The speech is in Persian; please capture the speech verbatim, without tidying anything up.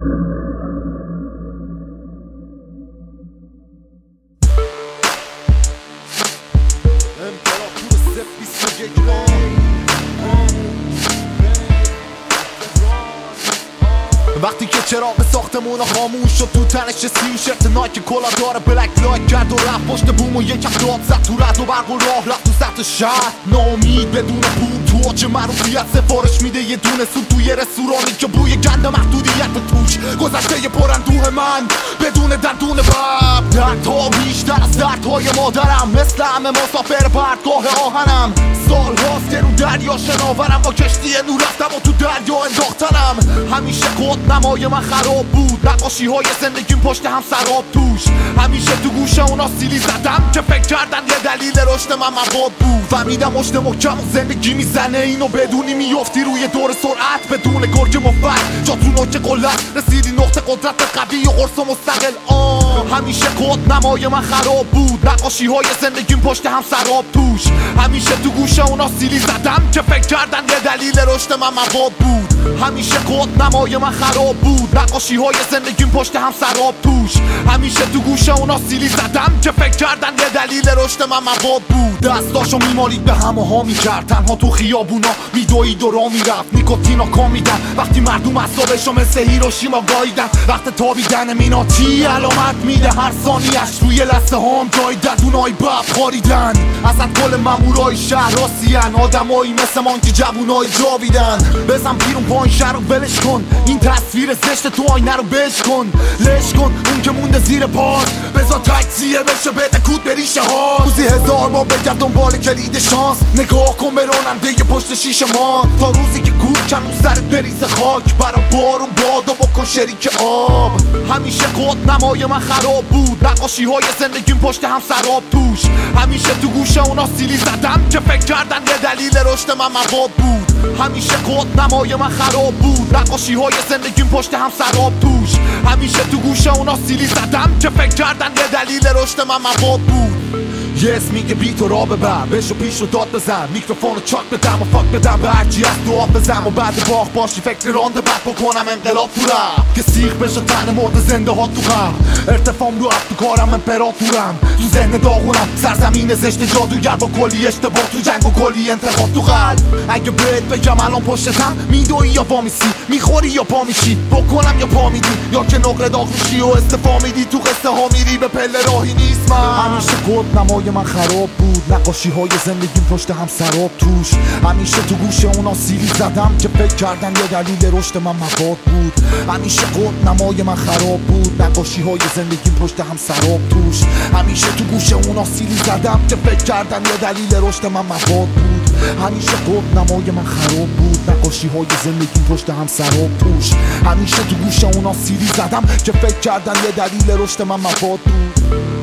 وقتی که چراغ ساختمون خاموش شد تو تنش سی شرط نایک کلا داره بلک لایک کرد و رفت پشت بوم و یکم داد زد تو رد و برق و راه رفت تو سطح شهر ناامید بدون پول تو آج معروفیت سفارش میده یه دونه سوپ توی رستورانی که بوی گند محدودیت توش گذشته پراندوه من بدون دندون بب دردها بیشتر از دردهای مادرم مثل همه مسافر پرتگاه آهنم سال هاست که رو دریا شناورم با کشتی نور رفتم و تو دریا انداختنم همیشه کد نمای من خراب بود نقاشی های زندگیم پشت هم سراب توش همیشه تو گوشه اونا سیلی زدم که فکر کردن یه دلیل رشد من مواد بود فهمیدم مشت محکم و زندگی میزنه اینو بدونی میافتی روی دور سرعت بدون گرگ مفت جا تو نوک قلت رسیدی نقطه قدرت قوی و قرص و مستقل آه همیشه کد نمای من خراب بود نقاشی های زندگیم پشت هم سراب توش همیشه تو گوشه اونا سیلی زدم که فکر کردن یه دلیل رشد من مواد بود همیشه کد نمای من خراب بود نقاشی های زندگیم پشت هم سراب توش همیشه تو گوشه اونا سیلی زدم که فکر کردن یه دلیل رشد من مواد بود دستاشو میمالید به هم و ها میکرد تنها تو خیابونا میدوید و را میرفت نیکوتینا کامیدن وقتی مردم اصابشو مثل هیروشیما گاییدن وقت تابیدن میناتی علامت میده هر ثانیش روی لسه هام جای ددونای بب خاریدن اصلا کل مامورای شهر راسیان آدمایی مثل من که جوونای جاویدن بزن بیرون پایین شهر رو ولش کن این تصویر زشت تو آینه رو بش کن لش کن اون که مونده زیر پاس بزا تکسیه بشه بده کود بریشه ها روزی هزار ما بگرد دنبال کلید شانس نگاه کن به راننده پشت شیشه ما تا روزی که کود کن رو سرت بریز خاک برا بارون باد و بکن شریک آب همیشه کد نمای من خراب بود نقاشی های زندگیم پشت هم سراب توش همیشه تو گوشه اونا سیلی زدم که فکر کردن یه دلیل رشد من مواد بود همیشه کد نمای من خراب بود نقاشی های زندگیم پشت هم سراب توش همیشه تو گوشه اونا سیلی زدم که فکر کردن یه دلیل رشد من مواد بود یه اسمی که بیت و را ببر بشو پیش و داد بزن میکروفون رو چاک بدم و فاک بدم به هرچی از دعا بزن و بعد باخ باشی فکر رانده بعد بکنم انقلاب تو رفت که سیخ بشه تن مرد زنده ها تو غم ارتفام رو افت تو کارم امپراتورم تو ذهن داغونم سرزمین زشت جادوگر با کلی اشتباه تو جنگ و کلی انتخاب تو قلب اگه بهت بگم الان پشتم میدوی یا پا میسی میخوری یا پا میشی بکنم یا پا میدی یا که نقره داغ میشی و استفا میدی تو قصه ها میری به پله راهی نیست من همیشه کد نمای من خراب بود نقاشی های زندگیم پشت هم سراب توش همیشه تو گوشه اونا سیلی زدم که فکر کردن یه دلیل رشد من مواد بود همیشه کد نمای من خراب بود نقاشی های زندگیم پشت هم سراب توش همیشه تو گوشه اونا سیلی زدم که فکر کردن یه دلیل رشد من مواد بود همیشه کد نمای من خراب بود نقاشی های زندگیم پشت هم سراب توش همیشه تو گوشه اونا سیلی زدم که فکر کردن یه دلیل رشد من مواد بود